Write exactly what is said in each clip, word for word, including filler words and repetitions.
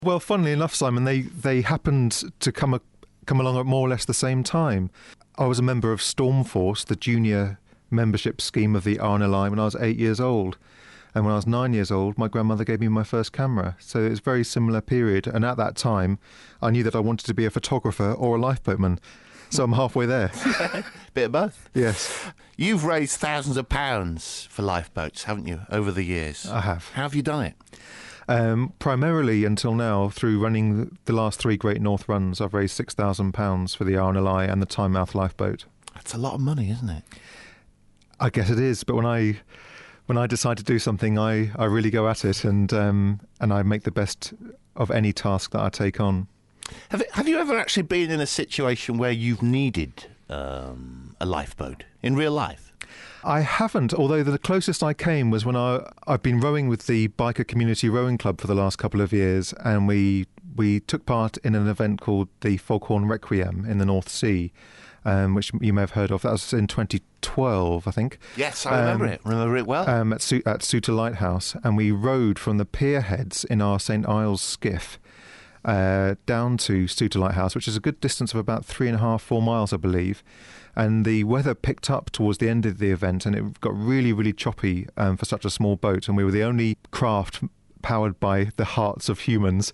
Well, funnily enough, Simon, they, they happened to come a, come along at more or less the same time. I was a member of Stormforce, the junior membership scheme of the R N L I, when I was eight years old. And when I was nine years old, my grandmother gave me my first camera. So it was a very similar period. And at that time, I knew that I wanted to be a photographer or a lifeboatman. So I'm halfway there. Bit of both. Yes. You've raised thousands of pounds for lifeboats, haven't you, over the years? I have. How have you done it? Um, primarily until now, through running the last three Great North runs, I've raised six thousand pounds for the R N L I and the Tynemouth lifeboat. That's a lot of money, isn't it? I guess it is, but when I when I decide to do something, I, I really go at it, and um, and I make the best of any task that I take on. Have, have you ever actually been in a situation where you've needed um, a lifeboat in real life? I haven't, although the closest I came was when I, I've been rowing with the Biker Community Rowing Club for the last couple of years, and we we took part in an event called the Foghorn Requiem in the North Sea, um, which you may have heard of. That was in twenty twelve, I think. Yes, I remember um, it. Remember it well. Um, at, Su- at Suter Lighthouse, and we rowed from the pier heads in our Saint Iles skiff uh, down to Suter Lighthouse, which is a good distance of about three and a half, four miles, I believe. And the weather picked up towards the end of the event, and it got really, really choppy um, for such a small boat. And we were the only craft powered by the hearts of humans.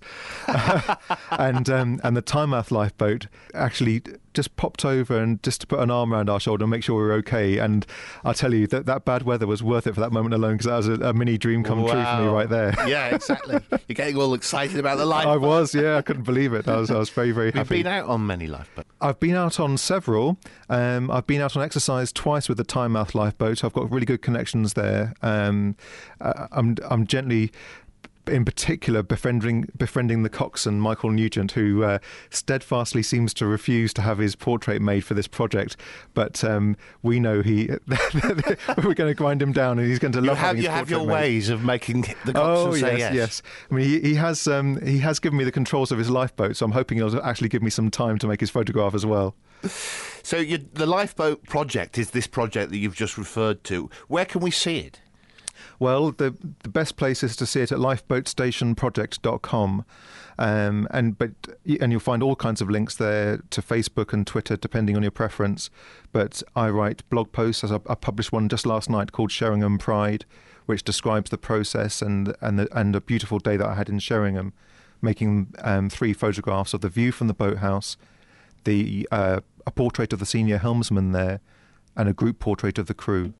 and um, and the Tynemouth lifeboat actually just popped over and just to put an arm around our shoulder and make sure we were okay. And I'll tell you, that, that bad weather was worth it for that moment alone, because that was a, a mini dream come wow. true for me right there. Yeah, exactly. You're getting all excited about the lifeboat. I was, yeah. I couldn't believe it. I was, I was very, very happy. You've been out on many lifeboats? I've been out on several. Um, I've been out on exercise twice with the Tynemouth lifeboat. I've got really good connections there. Um, uh, I'm, I'm gently... in particular befriending befriending the coxswain Michael Nugent, who uh, steadfastly seems to refuse to have his portrait made for this project, but um, we know he we're going to grind him down, and he's going to love you have, having his you have portrait your made. ways of making the coxswain oh, say yes, yes. yes. I mean, he, he has um, he has given me the controls of his lifeboat, so I'm hoping he'll actually give me some time to make his photograph as well. So you, the lifeboat project is this project that you've just referred to. Where can we see it? Well, the the best place is to see it at lifeboat station project dot com, um, and but and you'll find all kinds of links there to Facebook and Twitter, depending on your preference. But I write blog posts. As I, I published one just last night called Sheringham Pride, which describes the process and and the, and a beautiful day that I had in Sheringham, making um, three photographs of the view from the boathouse, the uh, a portrait of the senior helmsman there, and a group portrait of the crew.